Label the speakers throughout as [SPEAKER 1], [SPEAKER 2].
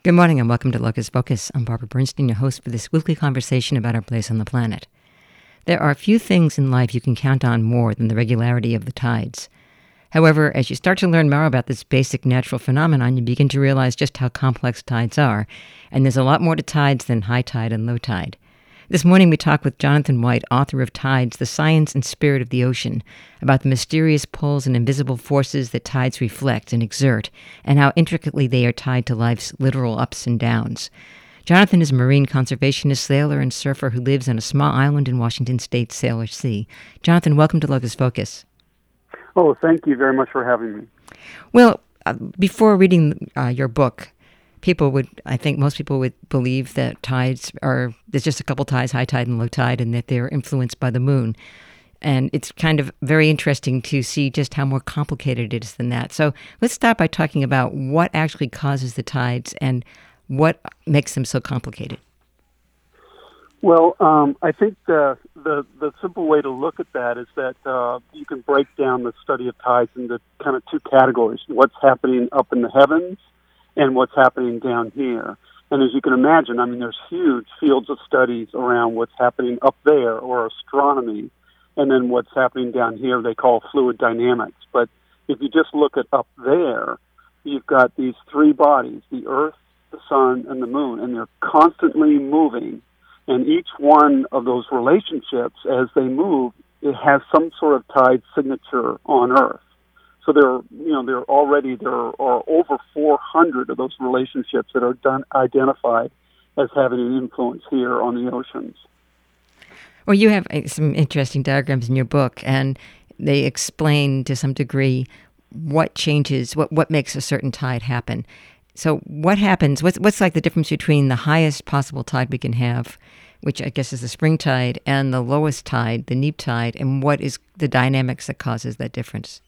[SPEAKER 1] Good morning and welcome to Locus Focus. I'm Barbara Bernstein, your host for this weekly conversation about our place on the planet. There are few things in life you can count on more than the regularity of the tides. However, as you start to learn more about this basic natural phenomenon, you begin to realize just how complex tides are, and there's a lot more to tides than high tide and low tide. This morning we talk with Jonathan White, author of Tides, The Science and Spirit of the Ocean, about the mysterious pulls and invisible forces that tides reflect and exert, and how intricately they are tied to life's literal ups and downs. Jonathan is a marine conservationist, sailor, and surfer who lives on a small island in Washington State's Sailor Sea. Jonathan, welcome to Locus Focus.
[SPEAKER 2] Oh, thank you very much for having me.
[SPEAKER 1] Well, before reading your book, most people would believe that there's just a couple tides, high tide and low tide, and that they're influenced by the moon. And it's kind of very interesting to see just how more complicated it is than that. So let's start by talking about what actually causes the tides and what makes them so complicated.
[SPEAKER 2] Well, I think the simple way to look at that is that you can break down the study of tides into kind of two categories: what's happening up in the heavens and what's happening down here. And as you can imagine, there's huge fields of studies around what's happening up there, or astronomy, and then what's happening down here they call fluid dynamics. But if you just look at up there, you've got these three bodies, the Earth, the Sun, and the Moon, and they're constantly moving. And each one of those relationships, as they move, it has some sort of tide signature on Earth. So there are over 400 of those relationships that are identified as having an influence here on the oceans.
[SPEAKER 1] Well, you have some interesting diagrams in your book, and they explain to some degree what changes, what makes a certain tide happen. So what happens, what's like the difference between the highest possible tide we can have, which I guess is the spring tide, and the lowest tide, the neap tide, and what is the dynamics that causes that difference?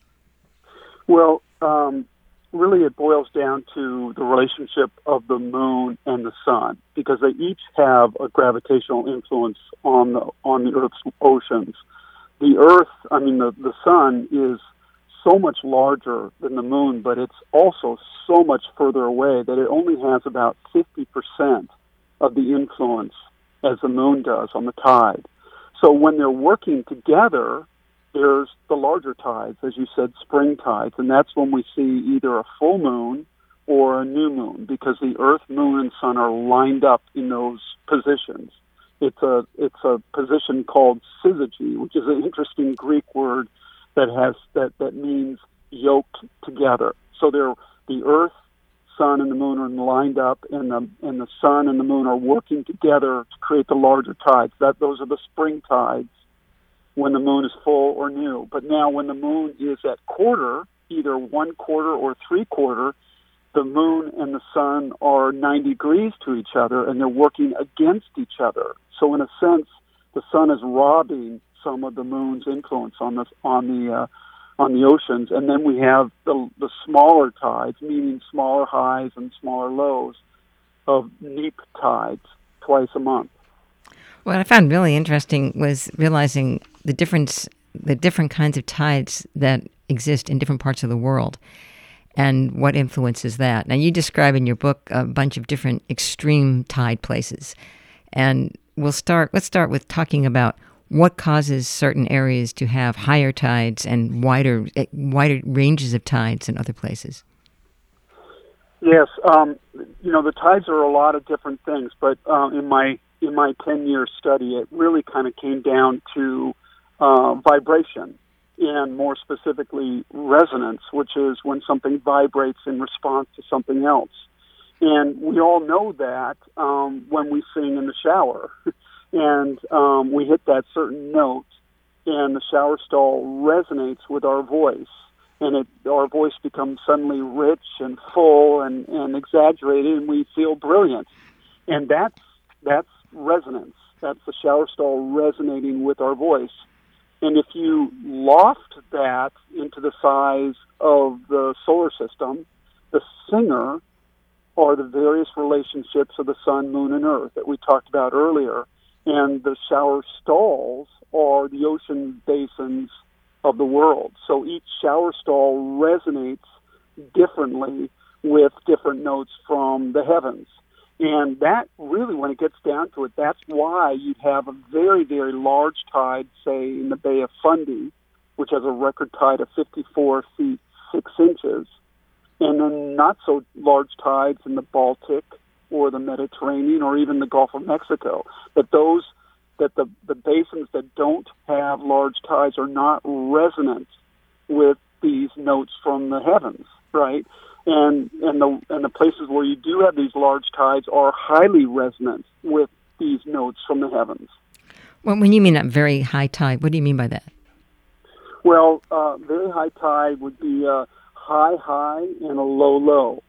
[SPEAKER 2] Well, really it boils down to the relationship of the moon and the sun, because they each have a gravitational influence on the Earth's oceans. The Earth, the sun is so much larger than the moon, but it's also so much further away that it only has about 50% of the influence as the moon does on the tide. So when they're working together, there's the larger tides, as you said, spring tides, and that's when we see either a full moon or a new moon, because the Earth, moon, and sun are lined up in those positions. It's a position called syzygy, which is an interesting Greek word that means yoked together. So the Earth, sun, and the moon are lined up, and the sun and the moon are working together to create the larger tides. Those are the spring tides, when the moon is full or new. But now when the moon is at quarter, either 1/4 or 3/4, the moon and the sun are 90 degrees to each other, and they're working against each other. So in a sense, the sun is robbing some of the moon's influence on the oceans. And then we have the smaller tides, meaning smaller highs and smaller lows, of neap tides twice a month.
[SPEAKER 1] What I found really interesting was realizing the different kinds of tides that exist in different parts of the world and what influences that. Now, you describe in your book a bunch of different extreme tide places. And let's start with talking about what causes certain areas to have higher tides and wider ranges of tides than other places.
[SPEAKER 2] Yes, the tides are a lot of different things, but in my 10-year study, it really kind of came down to vibration, and more specifically resonance, which is when something vibrates in response to something else. And we all know that when we sing in the shower, and we hit that certain note, and the shower stall resonates with our voice, and our voice becomes suddenly rich and full and exaggerated, and we feel brilliant. And that's resonance. That's the shower stall resonating with our voice. And if you loft that into the size of the solar system, the singer are the various relationships of the sun, moon, and earth that we talked about earlier. And the shower stalls are the ocean basins of the world. So each shower stall resonates differently with different notes from the heavens. And that really, when it gets down to it, that's why you'd have a very, very large tide, say, in the Bay of Fundy, which has a record tide of 54 feet 6 inches, and then not so large tides in the Baltic or the Mediterranean or even the Gulf of Mexico. That the basins that don't have large tides are not resonant with these notes from the heavens, right? And the places where you do have these large tides are highly resonant with these notes from the heavens.
[SPEAKER 1] Well, when you mean a very high tide, what do you mean by that?
[SPEAKER 2] Well, very high tide would be a high and a low.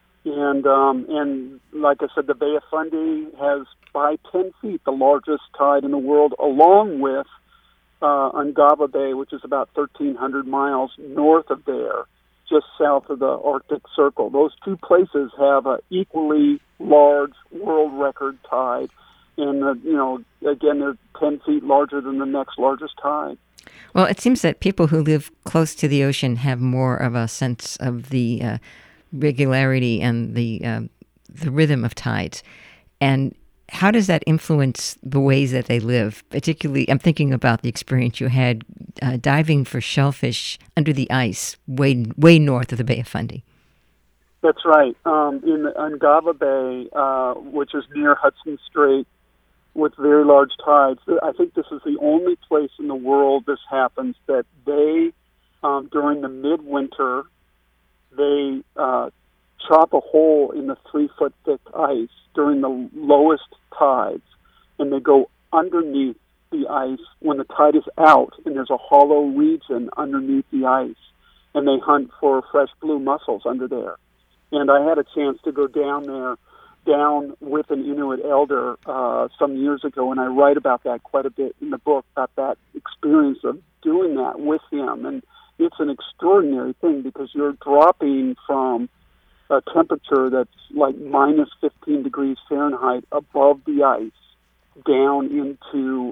[SPEAKER 2] And like I said, the Bay of Fundy has by 10 feet the largest tide in the world, along with Ungava Bay, which is about 1,300 miles north of there, just south of the Arctic Circle. Those two places have an equally large world record tide, and again, they're 10 feet larger than the next largest tide.
[SPEAKER 1] Well, it seems that people who live close to the ocean have more of a sense of the regularity and the rhythm of tides. And how does that influence the ways that they live? Particularly, I'm thinking about the experience you had diving for shellfish under the ice way north of the Bay of Fundy.
[SPEAKER 2] That's right. In the Ungava Bay, which is near Hudson Strait, with very large tides, I think this is the only place in the world this happens, that they, during the midwinter, they chop a hole in the 3-foot thick ice during the lowest tides, and they go underneath the ice when the tide is out, and there's a hollow region underneath the ice, and they hunt for fresh blue mussels under there. And I had a chance to go down with an Inuit elder some years ago, and I write about that quite a bit in the book, about that experience of doing that with him. And it's an extraordinary thing, because you're dropping from a temperature that's like minus 15 degrees Fahrenheit above the ice down into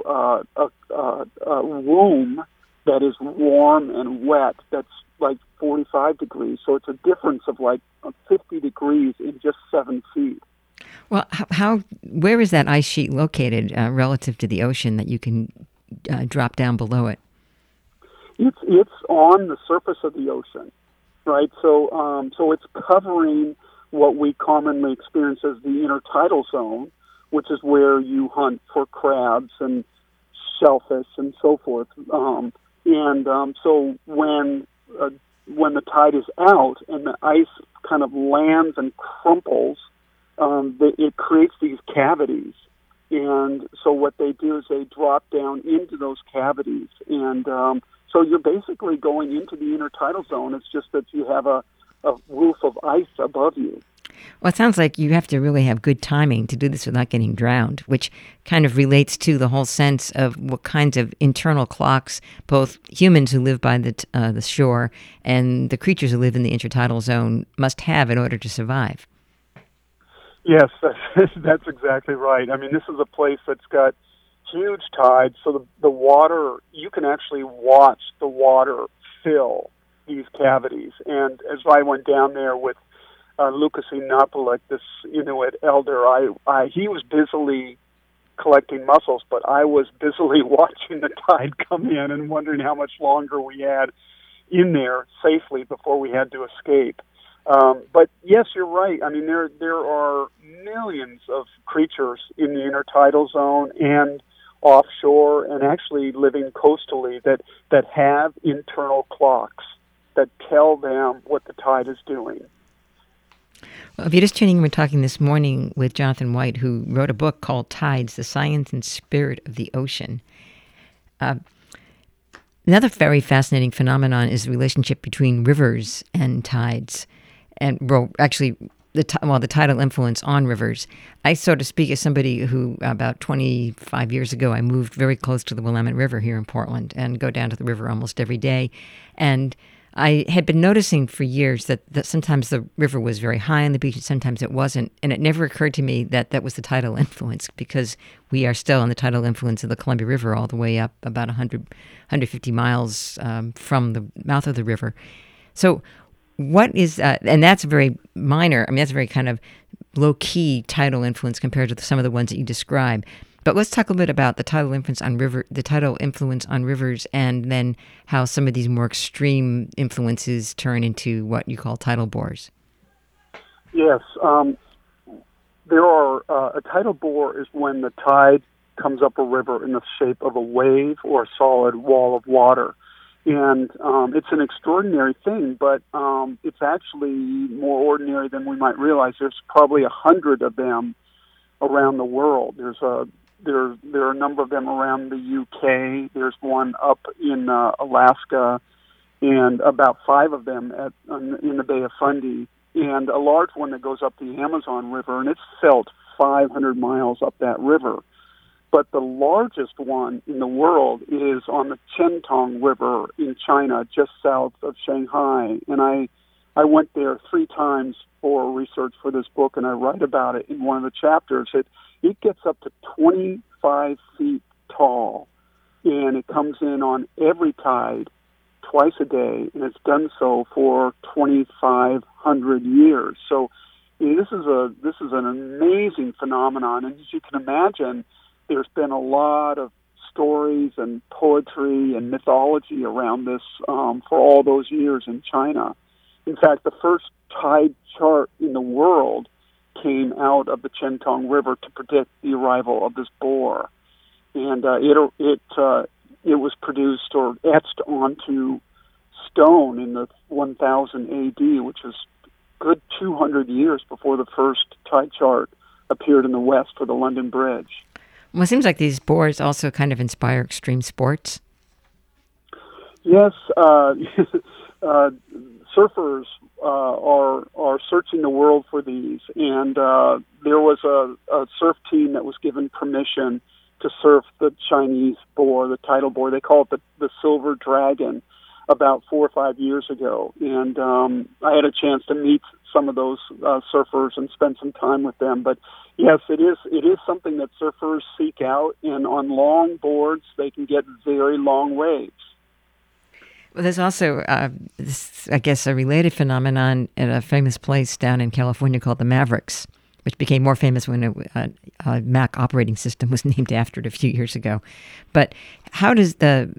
[SPEAKER 2] a room that is warm and wet that's like 45 degrees. So it's a difference of like 50 degrees in just 7 feet.
[SPEAKER 1] Well, where is that ice sheet located relative to the ocean that you can drop down below it?
[SPEAKER 2] It's on the surface of the ocean, right? So it's covering what we commonly experience as the intertidal zone, which is where you hunt for crabs and shellfish and so forth. So when the tide is out and the ice kind of lands and crumples, it creates these cavities. And so what they do is they drop down into those cavities. And so you're basically going into the intertidal zone. It's just that you have a roof of ice above you.
[SPEAKER 1] Well, it sounds like you have to really have good timing to do this without getting drowned, which kind of relates to the whole sense of what kinds of internal clocks both humans who live by the shore and the creatures who live in the intertidal zone must have in order to survive.
[SPEAKER 2] Yes, that's exactly right. I mean, this is a place that's got huge tides, so the water, you can actually watch the water fill these cavities. And as I went down there with Lukasi Napalek, this Inuit elder, he was busily collecting mussels, but I was busily watching the tide come in and wondering how much longer we had in there safely before we had to escape. But yes, you're right. I mean, there are millions of creatures in the intertidal zone and offshore, and actually living coastally, that have internal clocks that tell them what the tide is doing.
[SPEAKER 1] Well, if you're just tuning in, we're talking this morning with Jonathan White, who wrote a book called Tides, The Science and Spirit of the Ocean. Another very fascinating phenomenon is the relationship between rivers and tides. And, well, actually, the tidal influence on rivers. I sort of speak as somebody who, about 25 years ago, I moved very close to the Willamette River here in Portland and go down to the river almost every day. And I had been noticing for years that sometimes the river was very high on the beach and sometimes it wasn't. And it never occurred to me that was the tidal influence, because we are still on the tidal influence of the Columbia River all the way up about 150 miles from the mouth of the river. So what is, and that's very minor. I mean, that's a very kind of low-key tidal influence compared to some of the ones that you describe. But let's talk a little bit about the tidal influence on rivers, and then how some of these more extreme influences turn into what you call tidal bores.
[SPEAKER 2] Yes, there are. A tidal bore is when the tide comes up a river in the shape of a wave or a solid wall of water. And it's an extraordinary thing, but it's actually more ordinary than we might realize. There's probably 100 of them around the world. There are a number of them around the UK. There's one up in Alaska, and about 5 of them in the Bay of Fundy, and a large one that goes up the Amazon River, and it's felt 500 miles up that river. But the largest one in the world is on the Chentong River in China, just south of Shanghai. And I went there 3 times for research for this book, and I write about it in one of the chapters. It gets up to 25 feet tall, and it comes in on every tide twice a day, and it's done so for 2,500 years. So this is an amazing phenomenon, and as you can imagine, there's been a lot of stories and poetry and mythology around this for all those years in China. In fact, the first tide chart in the world came out of the Chentong River to predict the arrival of this bore, and it was produced or etched onto stone in the 1000 A.D., which is good 200 years before the first tide chart appeared in the West for the London Bridge.
[SPEAKER 1] Well, it seems like these bores also kind of inspire extreme sports.
[SPEAKER 2] Yes, surfers are searching the world for these, and there was a surf team that was given permission to surf the Chinese bore, the tidal bore. They call it the Silver Dragon, about 4 or 5 years ago, and I had a chance to meet some of those surfers and spend some time with them. But yes, it is something that surfers seek out, and on long boards they can get very long waves.
[SPEAKER 1] Well, there's also, I guess, a related phenomenon at a famous place down in California called the Mavericks, which became more famous when a Mac operating system was named after it a few years ago. But how do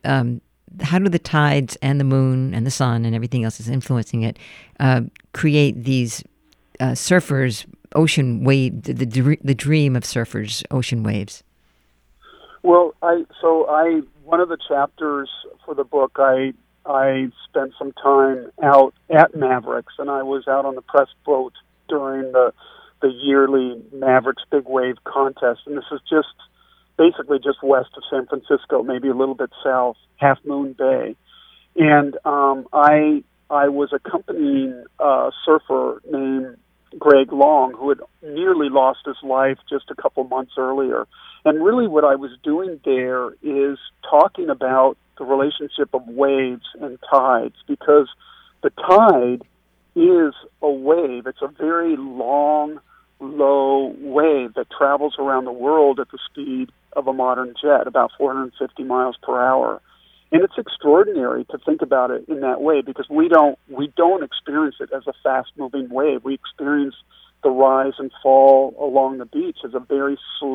[SPEAKER 1] the tides and the moon and the sun and everything else that's influencing it create these surfers' ocean wave, the dream of surfers' ocean waves?
[SPEAKER 2] Well, one of the chapters for the book, I spent some time out at Mavericks, and I was out on the press boat during the yearly Mavericks Big Wave contest, and this is basically just west of San Francisco, maybe a little bit south, Half Moon Bay. And I was accompanying a surfer named Greg Long, who had nearly lost his life just a couple months earlier. And really what I was doing there is talking about the relationship of waves and tides, because the tide is a wave. It's a very long, low wave that travels around the world at the speed of a modern jet, about 450 miles per hour. And it's extraordinary to think about it in that way, because we don't experience it as a fast-moving wave. We experience the rise and fall along the beach as a very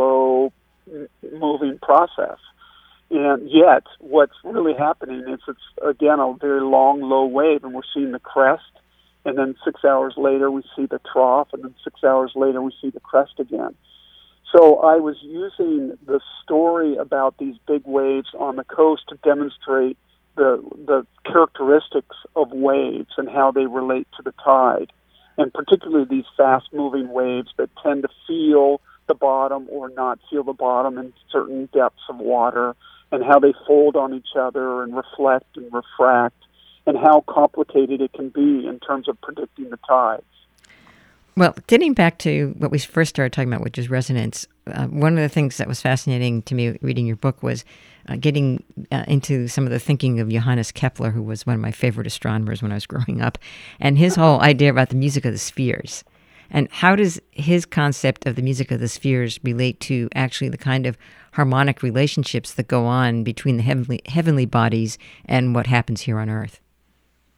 [SPEAKER 2] slow-moving process. And yet, what's really happening is it's, again, a very long, low wave, and we're seeing the crest, and then 6 hours later we see the trough, and then 6 hours later we see the crest again. So I was using the story about these big waves on the coast to demonstrate the characteristics of waves and how they relate to the tide, and particularly these fast-moving waves that tend to feel the bottom or not feel the bottom in certain depths of water, and how they fold on each other and reflect and refract, and how complicated it can be in terms of predicting the tides.
[SPEAKER 1] Well, getting back to what we first started talking about, which is resonance, one of the things that was fascinating to me reading your book was getting into some of the thinking of Johannes Kepler, who was one of my favorite astronomers when I was growing up, and his whole idea about the music of the spheres. And how does his concept of the music of the spheres relate to actually the kind of harmonic relationships that go on between the heavenly bodies and what happens here on Earth?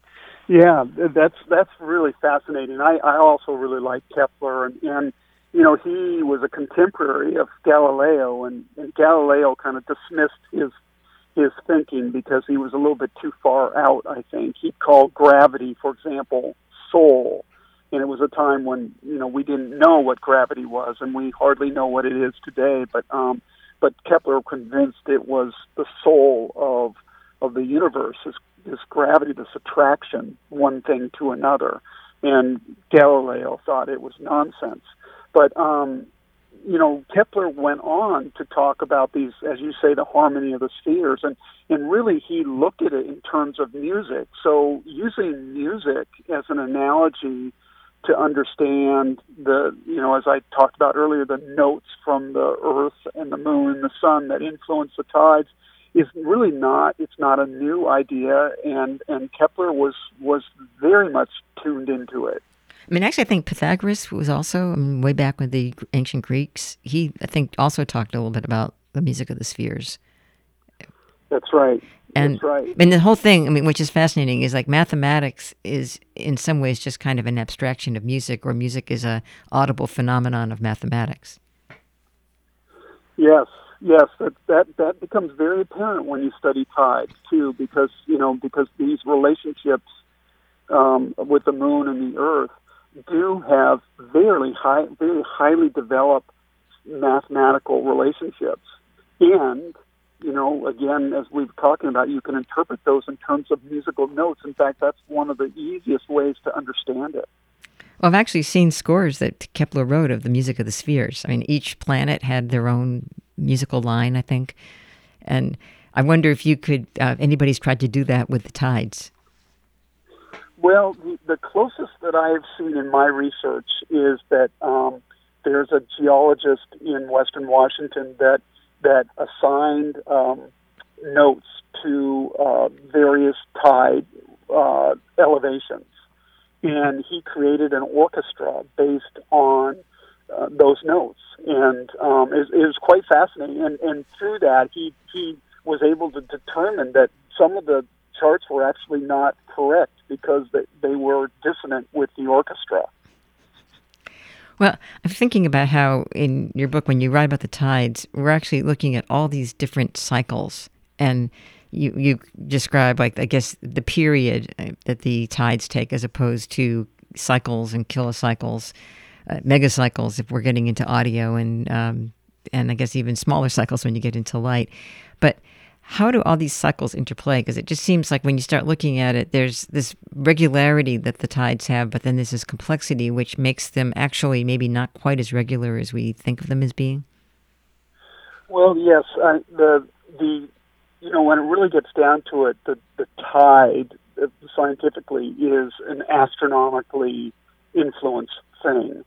[SPEAKER 2] Yeah, that's really fascinating. I also really like Kepler, and you know, he was a contemporary of Galileo, and Galileo kind of dismissed his thinking because he was a little bit too far out. I think he called gravity, for example, soul, and it was a time when, you know, we didn't know what gravity was, and we hardly know what it is today. But Kepler convinced it was the soul of the universe, this gravity, this attraction, one thing to another. And Galileo thought it was nonsense. But, you know, Kepler went on to talk about these, as you say, the harmony of the spheres. And really he looked at it in terms of music. So using music as an analogy to understand the, you know, as I talked about earlier, the notes from the Earth and the Moon and the Sun that influence the tides, is really it's not a new idea, and Kepler was very much tuned into it.
[SPEAKER 1] I mean, actually, I think Pythagoras was also, way back with the ancient Greeks, he, I think, also talked a little bit about the music of the spheres.
[SPEAKER 2] That's right.
[SPEAKER 1] And,
[SPEAKER 2] that's right.
[SPEAKER 1] And the whole thing, I mean, which is fascinating, is like mathematics is in some ways just kind of an abstraction of music, or music is a audible phenomenon of mathematics.
[SPEAKER 2] Yes, that becomes very apparent when you study tides too, because these relationships with the moon and the Earth do have very highly developed mathematical relationships, and you know, again, as we've talking about, you can interpret those in terms of musical notes. In fact, that's one of the easiest ways to understand it.
[SPEAKER 1] Well, I've actually seen scores that Kepler wrote of the music of the spheres. I mean, each planet had their own musical line, I think. And I wonder if you could, anybody's tried to do that with the tides.
[SPEAKER 2] Well, the closest that I have seen in my research is that there's a geologist in Western Washington that assigned notes to various tide elevations. And he created an orchestra based on those notes, and it was quite fascinating. And through that, he was able to determine that some of the charts were actually not correct because they were dissonant with the orchestra.
[SPEAKER 1] Well, I'm thinking about how in your book, when you write about the tides, we're actually looking at all these different cycles, and you describe, like, I guess, the period that the tides take as opposed to cycles and kilocycles, megacycles if we're getting into audio, and I guess even smaller cycles when you get into light. But how do all these cycles interplay? Because it just seems like when you start looking at it, there's this regularity that the tides have, but then there's this complexity which makes them actually maybe not quite as regular as we think of them as being.
[SPEAKER 2] Well, yes, you know, when it really gets down to it, the tide scientifically is an astronomically influenced thing.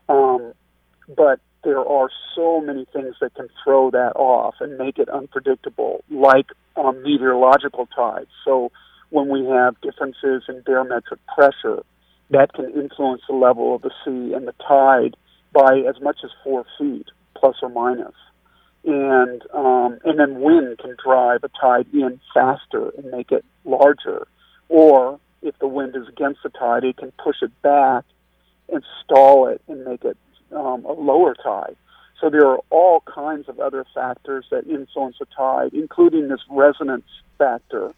[SPEAKER 2] But there are so many things that can throw that off and make it unpredictable, like meteorological tides. So when we have differences in barometric pressure, that can influence the level of the sea and the tide by as much as 4 feet, plus or minus. And then wind can drive a tide in faster and make it larger. Or if the wind is against the tide, it can push it back and stall it and make it a lower tide. So there are all kinds of other factors that influence a tide, including this resonance factor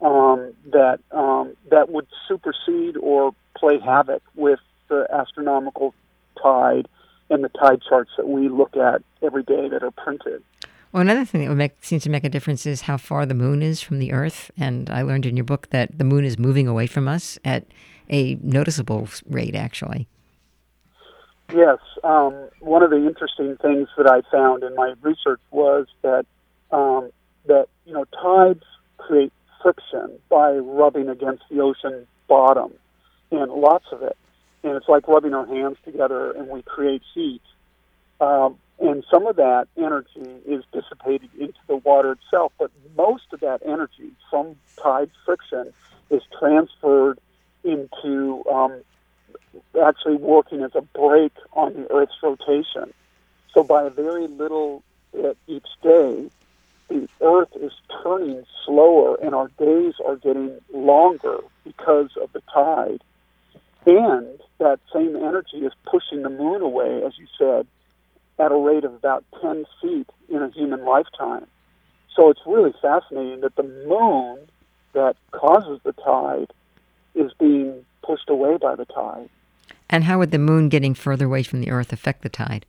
[SPEAKER 2] that would supersede or play havoc with the astronomical tide and the tide charts that we look at every day that are printed.
[SPEAKER 1] Well, another thing that seems to make a difference is how far the moon is from the Earth. And I learned in your book that the moon is moving away from us at a noticeable rate, actually.
[SPEAKER 2] Yes. One of the interesting things that I found in my research was that you know, tides create friction by rubbing against the ocean bottom, and lots of it. And it's like rubbing our hands together, and we create heat. And some of that energy is dissipated into the water itself, but most of that energy from tide friction is transferred into actually working as a brake on the Earth's rotation. So by a very little bit each day, the Earth is turning slower, and our days are getting longer because of the tide. And that same energy is pushing the moon away, as you said, at a rate of about 10 feet in a human lifetime. So it's really fascinating that the moon that causes the tide is being pushed away by the tide.
[SPEAKER 1] And how would the moon getting further away from the Earth affect the tide?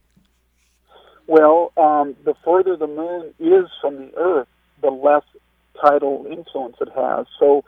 [SPEAKER 2] Well, the further the moon is from the Earth, the less tidal influence it has. So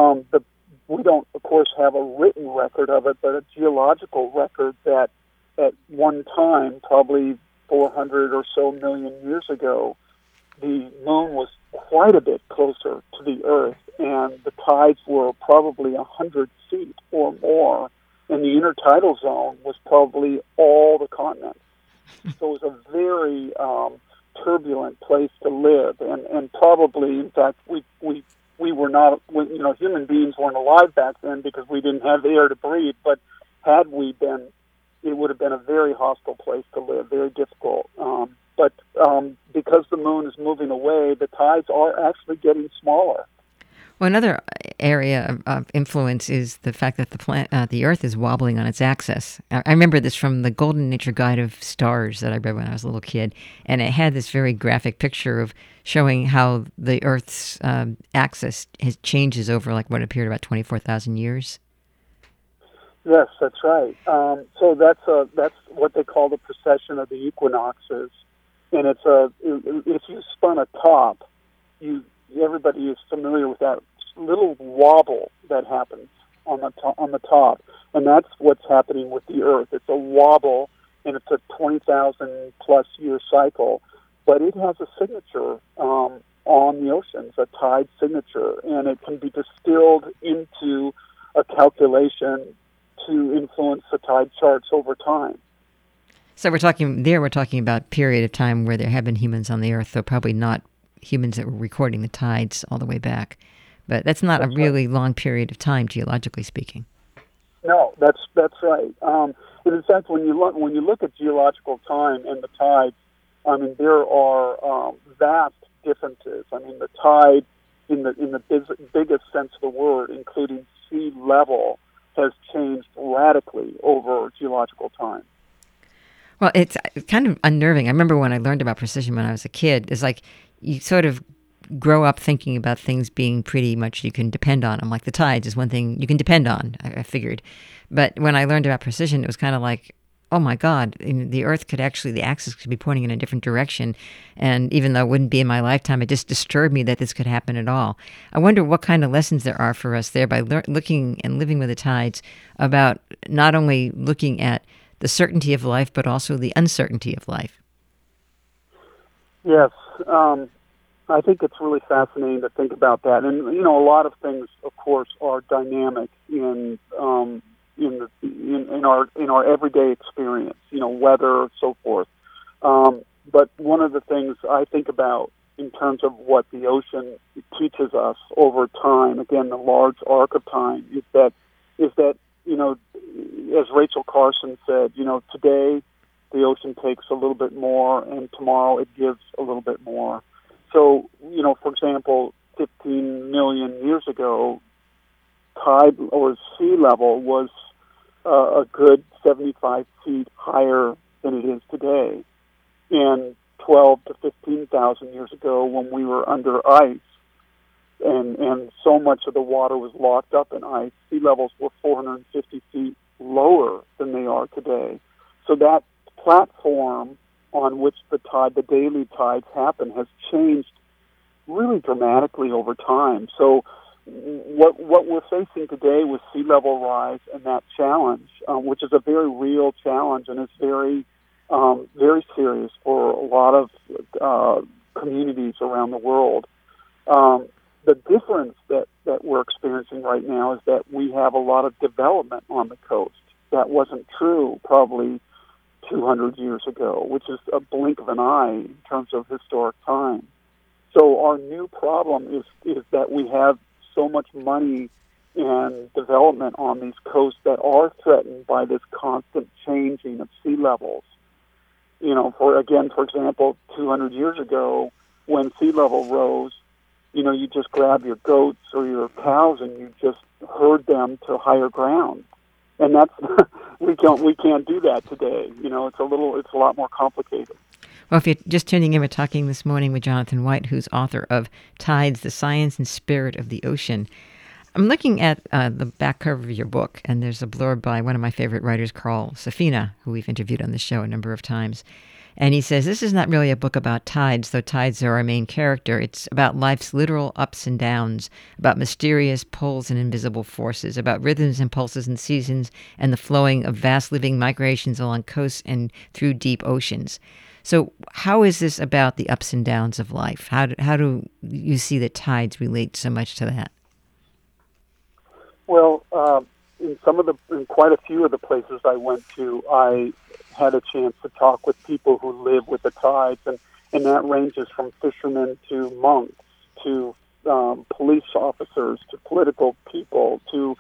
[SPEAKER 2] we don't, of course, have a written record of it, but a geological record that at one time, probably 400 or so million years ago, the moon was quite a bit closer to the Earth, and the tides were probably 100 feet or more, and the intertidal zone was probably all the continents. So it was a very turbulent place to live, and probably, in fact, we were not, human beings weren't alive back then because we didn't have air to breathe, but had we been, it would have been a very hostile place to live, very difficult. But because the moon is moving away, the tides are actually getting smaller.
[SPEAKER 1] Well, another area of influence is the fact that the Earth is wobbling on its axis. I remember this from the Golden Nature Guide of Stars that I read when I was a little kid, and it had this very graphic picture of showing how the Earth's axis changes over like what appeared about 24,000 years.
[SPEAKER 2] Yes, that's right. So that's what they call the precession of the equinoxes, and it's if you spun a top, everybody is familiar with that little wobble that happens on the top, and that's what's happening with the Earth. It's a wobble, and it's a 20,000 plus year cycle, but it has a signature on the oceans, a tide signature, and it can be distilled into a calculation to influence the tide charts over time.
[SPEAKER 1] So we're talking about period of time where there have been humans on the Earth, though probably not humans that were recording the tides all the way back. But that's not a really long period of time, geologically speaking.
[SPEAKER 2] No, that's right. And in fact, when you look at geological time and the tides, I mean, there are vast differences. I mean, the tide, in the biggest sense of the word, including sea level, has changed radically over geological time.
[SPEAKER 1] Well, it's kind of unnerving. I remember when I learned about precision when I was a kid, it's like you sort of grow up thinking about things being pretty much you can depend on them. Like the tides is one thing you can depend on, I figured. But when I learned about precision, it was kind of like, oh my God, the Earth the axis could be pointing in a different direction. And even though it wouldn't be in my lifetime, it just disturbed me that this could happen at all. I wonder what kind of lessons there are for us there by looking and living with the tides about not only looking at the certainty of life, but also the uncertainty of life.
[SPEAKER 2] Yes. I think it's really fascinating to think about that. And, a lot of things, of course, are dynamic in our everyday experience, weather, so forth. But one of the things I think about in terms of what the ocean teaches us over time, again, the large arc of time, is that as Rachel Carson said, today the ocean takes a little bit more, and tomorrow it gives a little bit more. So, for example, 15 million years ago, tide or sea level was a good 75 feet higher than it is today. And 12 to 15,000 years ago, when we were under ice, and so much of the water was locked up in ice, sea levels were 450 feet lower than they are today. So that platform on which the daily tides happen, has changed really dramatically over time. So what we're facing today with sea level rise and that challenge, which is a very real challenge and is very, very serious for a lot of communities around the world. The difference that we're experiencing right now is that we have a lot of development on the coast. That wasn't true probably 200 years ago, which is a blink of an eye in terms of historic time. So our new problem is that we have so much money and development on these coasts that are threatened by this constant changing of sea levels. For example, 200 years ago, when sea level rose, you just grab your goats or your cows and you just herd them to higher ground. And that's we can't do that today. It's a lot more complicated.
[SPEAKER 1] Well, if you're just tuning in, we're talking this morning with Jonathan White, who's author of Tides, The Science and Spirit of the Ocean. I'm looking at the back cover of your book, and there's a blurb by one of my favorite writers, Carl Safina, who we've interviewed on the show a number of times. And he says, this is not really a book about tides, though tides are our main character. It's about life's literal ups and downs, about mysterious pulls and invisible forces, about rhythms and pulses and seasons, and the flowing of vast living migrations along coasts and through deep oceans. So how is this about the ups and downs of life? How do you see that tides relate so much to that?
[SPEAKER 2] Well, in quite a few of the places I went to, I had a chance to talk with people who live with the tides, and that ranges from fishermen to monks to police officers to political people to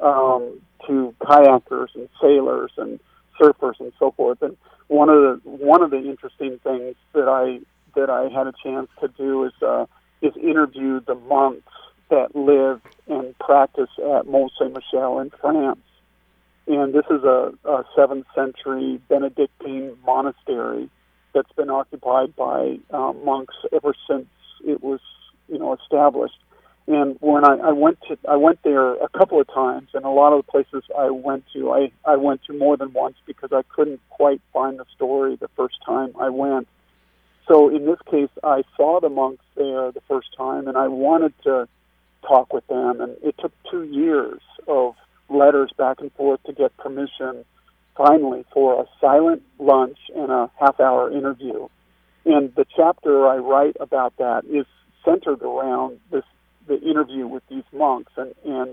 [SPEAKER 2] kayakers and sailors and surfers and so forth. And one of the interesting things that I had a chance to do is interview the monks that live and practice at Mont Saint-Michel in France. And this is a 7th century Benedictine monastery that's been occupied by monks ever since it was, established. And when I went there a couple of times, and a lot of the places I went to more than once because I couldn't quite find the story the first time I went. So in this case, I saw the monks there the first time, and I wanted to talk with them, and it took 2 years of letters back and forth to get permission, finally, for a silent lunch and a half-hour interview. And the chapter I write about that is centered around the interview with these monks. And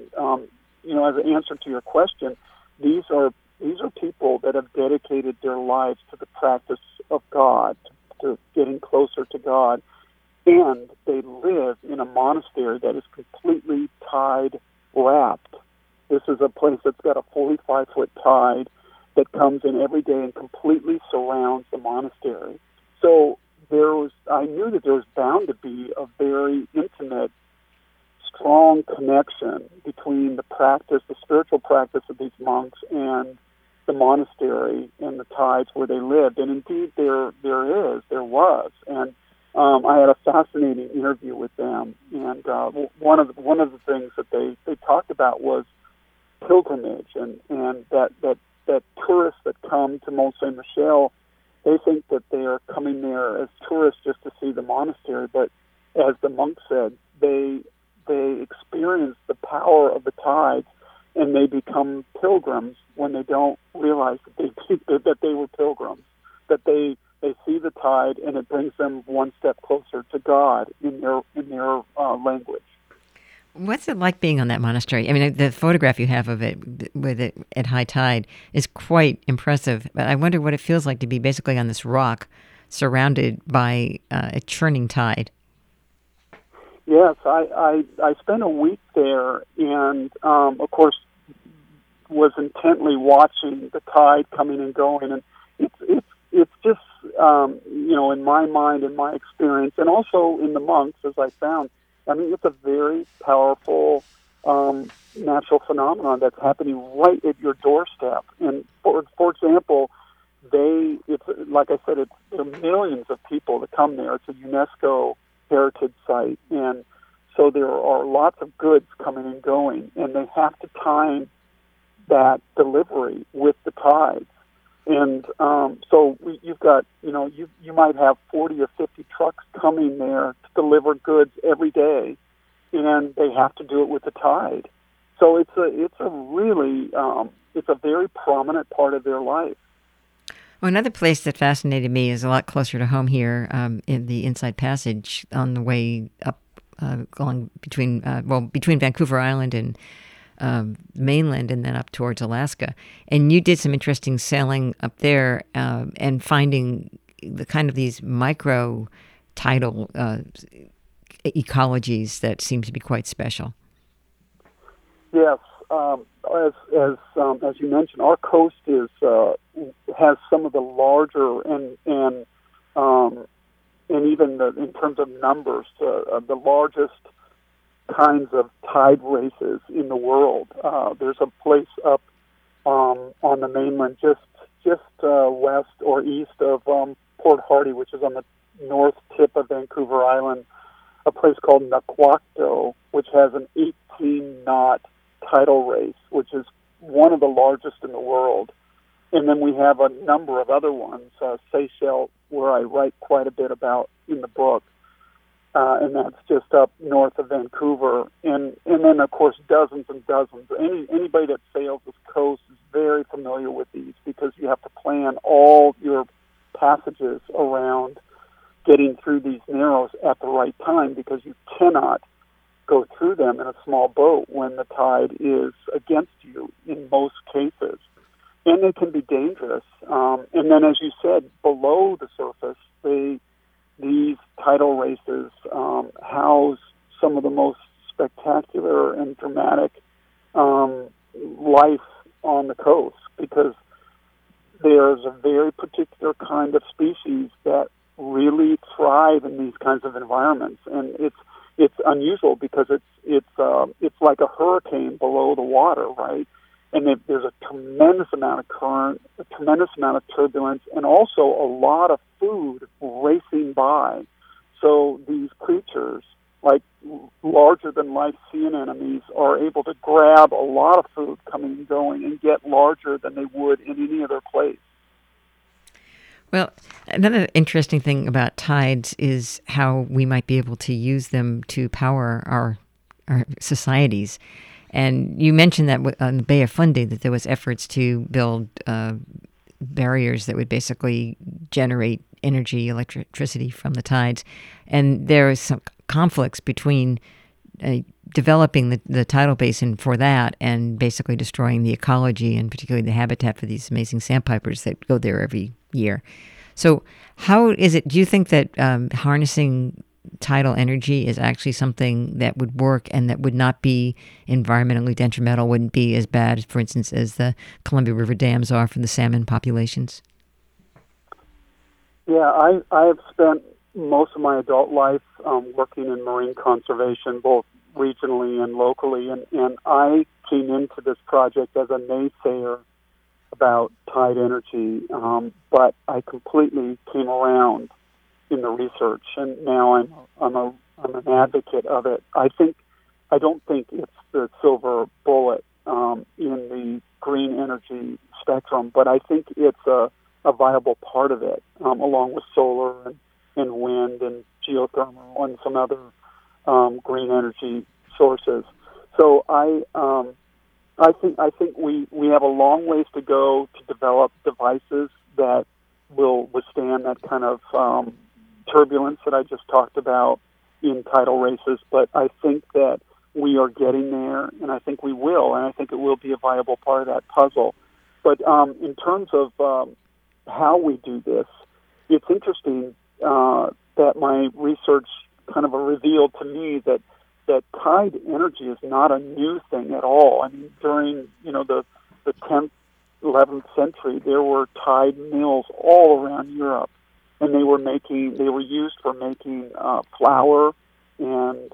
[SPEAKER 2] as an answer to your question, these are people that have dedicated their lives to the practice of God, to getting closer to God, and they live in a monastery that is completely tide wrapped. This is a place that's got a 45-foot tide that comes in every day and completely surrounds the monastery. So I knew that there was bound to be a very intimate, strong connection between the spiritual practice of these monks and the monastery and the tides where they lived. And indeed there was. And I had a fascinating interview with them. And one of the things that they talked about was pilgrimage, and that tourists that come to Mont Saint-Michel, they think that they are coming there as tourists just to see the monastery, but as the monk said, they experience the power of the tides, and they become pilgrims when they don't realize that they were pilgrims, that they see the tide and it brings them one step closer to God in their language.
[SPEAKER 1] What's it like being on that monastery? I mean, the photograph you have of it with it at high tide is quite impressive. But I wonder what it feels like to be basically on this rock surrounded by a churning tide.
[SPEAKER 2] Yes, I spent a week there, and of course was intently watching the tide coming and going, and it's just in my mind, in my experience, and also in the monks, as I found. I mean, it's a very powerful natural phenomenon that's happening right at your doorstep. And for example, it's like I said, there are millions of people that come there. It's a UNESCO heritage site, and so there are lots of goods coming and going, and they have to time that delivery with the tides. And so you've got, you might have 40 or 50 trucks coming there to deliver goods every day, and they have to do it with the tide. So it's a really it's a very prominent part of their life.
[SPEAKER 1] Well, another place that fascinated me is a lot closer to home here in the Inside Passage on the way up, going between Vancouver Island and mainland and then up towards Alaska. And you did some interesting sailing up there and finding the kind of these micro tidal ecologies that seem to be quite special. Yes.
[SPEAKER 2] As you mentioned, our coast has some of the larger and and even in terms of numbers, the largest kinds of tide races in the world. There's a place up on the mainland, just west or east of Port Hardy, which is on the north tip of Vancouver Island, a place called Naquacto, which has an 18-knot tidal race, which is one of the largest in the world. And then we have a number of other ones, Seychelles, where I write quite a bit about in the book, and that's just up north of Vancouver. And then, of course, dozens and dozens. Anybody that sails this coast is very familiar with these because you have to plan all your passages around getting through these narrows at the right time because you cannot go through them in a small boat when the tide is against you in most cases. And they can be dangerous. And then, as you said, below the surface, these tidal races house some of the most spectacular and dramatic life on the coast because there's a very particular kind of species that really thrive in these kinds of environments, and it's unusual because it's like a hurricane below the water, right? And there's a tremendous amount of current, a tremendous amount of turbulence, and also a lot of food racing by. So these creatures, like larger-than-life sea anemones, are able to grab a lot of food coming and going and get larger than they would in any other place.
[SPEAKER 1] Well, another interesting thing about tides is how we might be able to use them to power our societies. And you mentioned that on the Bay of Fundy that there was efforts to build barriers that would basically generate energy, electricity from the tides. And there is some conflicts between developing the tidal basin for that and basically destroying the ecology and particularly the habitat for these amazing sandpipers that go there every year. So how is it, do you think that harnessing tidal energy is actually something that would work and that would not be environmentally detrimental, wouldn't be as bad, for instance, as the Columbia River dams are for the salmon populations?
[SPEAKER 2] Yeah, I have spent most of my adult life working in marine conservation, both regionally and locally, and I came into this project as a naysayer about tide energy, but I completely came around in the research, and now I'm an advocate of it. I don't think it's the silver bullet in the green energy spectrum, but I think it's a viable part of it, along with solar and wind and geothermal and some other green energy sources. So I think we have a long ways to go to develop devices that will withstand that kind of turbulence that I just talked about in tidal races, but I think that we are getting there, and I think we will, and I think it will be a viable part of that puzzle. But in terms of how we do this, it's interesting that my research kind of revealed to me that tide energy is not a new thing at all. I mean, during the 10th, 11th century, there were tide mills all around Europe, and they were used for making flour and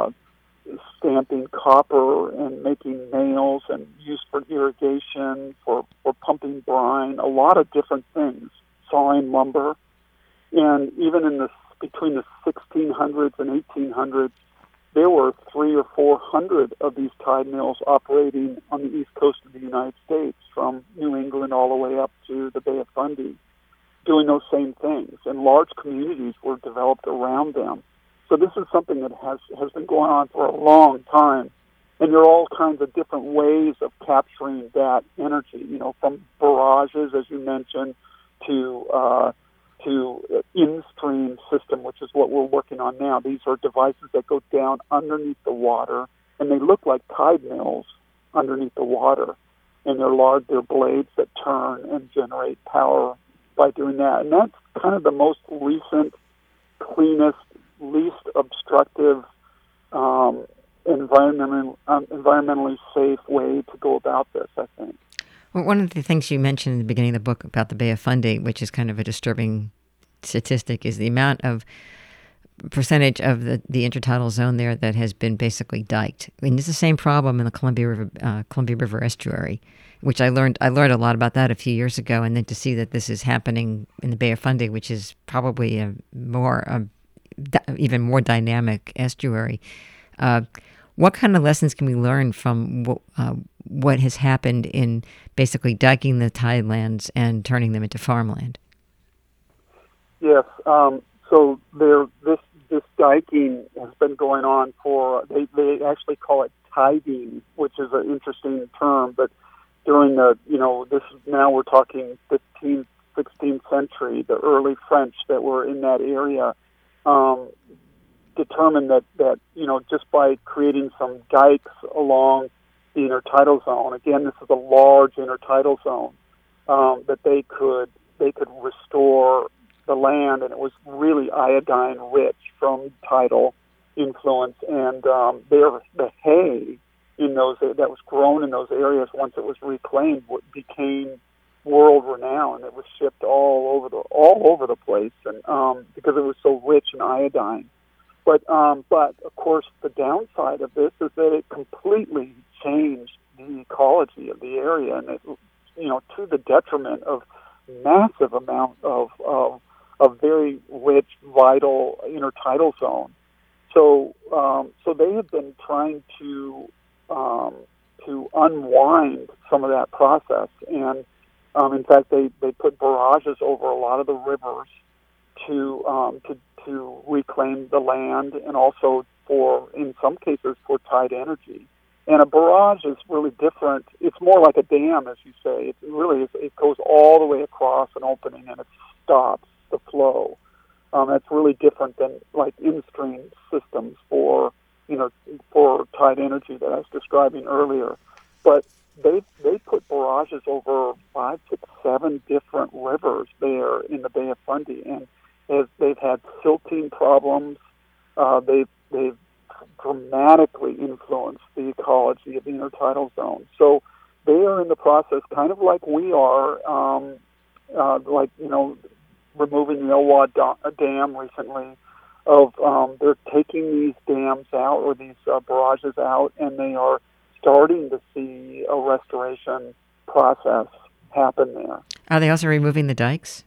[SPEAKER 2] stamping copper and making nails, and used for irrigation, for pumping brine, a lot of different things, sawing lumber. And even between the 1600s and 1800s, there were 300 or 400 of these tide mills operating on the east coast of the United States, from New England all the way up to the Bay of Fundy, doing those same things. And large communities were developed around them. So this is something that has been going on for a long time. And there are all kinds of different ways of capturing that energy, from barrages, as you mentioned, to in-stream system, which is what we're working on now. These are devices that go down underneath the water, and they look like tide mills underneath the water. And they're blades that turn and generate power by doing that. And that's kind of the most recent, cleanest, least obstructive, environmentally safe way to go about this, I think.
[SPEAKER 1] Well, one of the things you mentioned in the beginning of the book about the Bay of Fundy, which is kind of a disturbing statistic is the amount of percentage of the intertidal zone there that has been basically diked. I mean, it's the same problem in the Columbia River estuary, which I learned a lot about that a few years ago, and then to see that this is happening in the Bay of Fundy, which is probably even more dynamic estuary. What kind of lessons can we learn from what has happened in basically diking the tidelands and turning them into farmland?
[SPEAKER 2] Yes. So this diking has been going on for, they actually call it tiding, which is an interesting term, but during now we're talking 15th, 16th century, the early French that were in that area determined that just by creating some dikes along the intertidal zone, again, this is a large intertidal zone, that they could restore the land, and it was really iodine rich from tidal influence, and the hay in those that was grown in those areas, once it was reclaimed, became world renowned. It was shipped all over the place, and because it was so rich in iodine. But of course, the downside of this is that it completely changed the ecology of the area, and it, to the detriment of massive amount of very rich, vital intertidal zone. So they have been trying to unwind some of that process, and in fact, they put barrages over a lot of the rivers to reclaim the land, and also in some cases, for tide energy. And a barrage is really different. It's more like a dam, as you say. It goes all the way across an opening, and it stops the flow. That's really different than like in-stream systems for tide energy that I was describing earlier. But they put barrages over 5, 6, 7 different rivers there in the Bay of Fundy, and they've had silting problems. They've dramatically influenced the ecology of the intertidal zone. So they are in the process, kind of like we are, removing the Elwha Dam recently. They're taking these dams out, or these barrages out, and they are starting to see a restoration process happen there.
[SPEAKER 1] Are they also removing the dikes?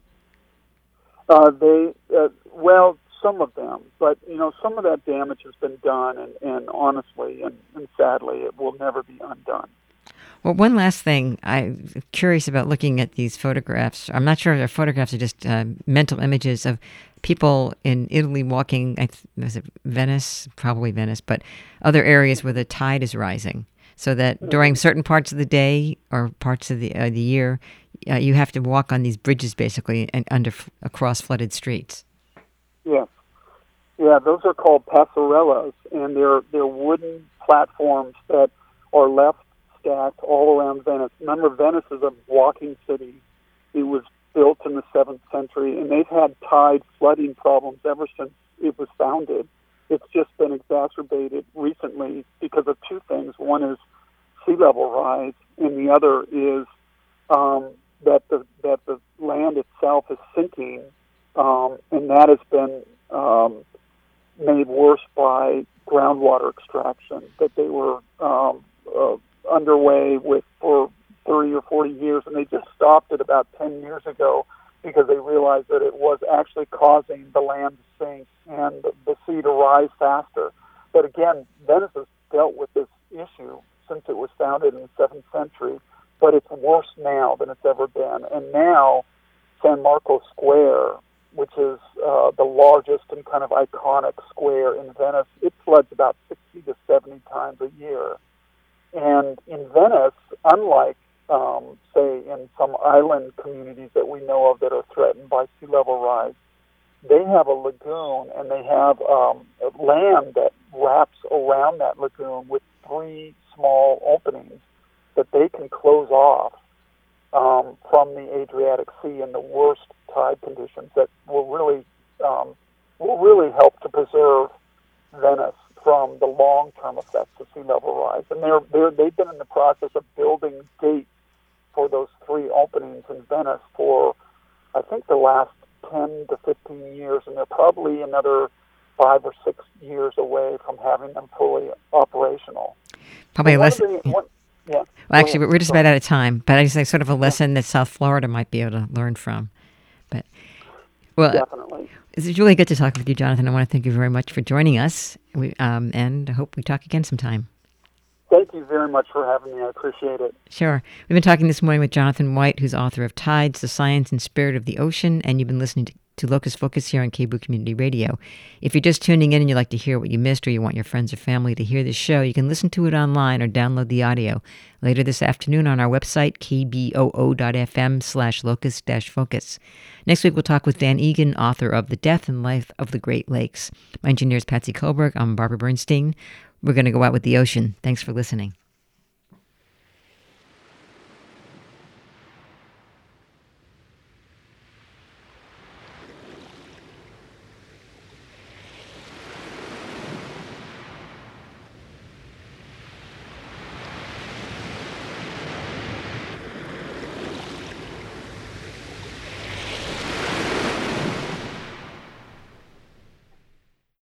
[SPEAKER 2] Some of them, but some of that damage has been done, and honestly and sadly, it will never be undone.
[SPEAKER 1] Well, one last thing. I'm curious about looking at these photographs. I'm not sure if they're photographs or just mental images of people in Italy walking, was it Venice? Probably Venice, but other areas where the tide is rising. So that during certain parts of the day or parts of the year, you have to walk on these bridges basically and across flooded streets. Yes.
[SPEAKER 2] Yeah, those are called passerellas, and they're wooden platforms that are left stacked all around Venice. Remember, Venice is a walking city. It was built in the 7th century, and they've had tide flooding problems ever since it was founded. It's just been exacerbated recently because of two things. One is sea level rise, and the other is that the land itself is sinking, and that has been made worse by groundwater extraction that they were underway with for 30 or 40 years, and they just stopped it about 10 years ago because they realized that it was actually causing the land to sink and the sea to rise faster. But again, Venice has dealt with this issue since it was founded in the 7th century, but it's worse now than it's ever been. And now San Marco Square, which is the largest and kind of iconic square in Venice, it floods about 60 to 70 times a year. And in Venice, unlike, say, in some island communities that we know of that are threatened by sea level rise, they have a lagoon, and they have land that wraps around that lagoon with 3 small openings that they can close off from the Adriatic Sea in the worst tide conditions that will really help to preserve Venice from the long-term effects of sea level rise. And they've been in the process of building gates for those 3 openings in Venice for, I think, the last 10 to 15 years, and they're probably another 5 or 6 years away from having them fully operational.
[SPEAKER 1] Probably
[SPEAKER 2] So
[SPEAKER 1] less.
[SPEAKER 2] well,
[SPEAKER 1] actually, we're just about out of time, but I just think sort of a lesson that South Florida might be able to learn from. But
[SPEAKER 2] definitely.
[SPEAKER 1] It's really good to talk with you, Jonathan. I want to thank you very much for joining us, and I hope we talk again sometime.
[SPEAKER 2] Thank you very much for having me. I appreciate it.
[SPEAKER 1] Sure. We've been talking this morning with Jonathan White, who's author of Tides, The Science and Spirit of the Ocean, and you've been listening to Locust Focus here on KBOO Community Radio. If you're just tuning in and you'd like to hear what you missed, or you want your friends or family to hear this show, you can listen to it online or download the audio later this afternoon on our website, kboo.fm/locust-focus. Next week, we'll talk with Dan Egan, author of The Death and Life of the Great Lakes. My engineer is Patsy Kohlberg. I'm Barbara Bernstein. We're going to go out with the ocean. Thanks for listening.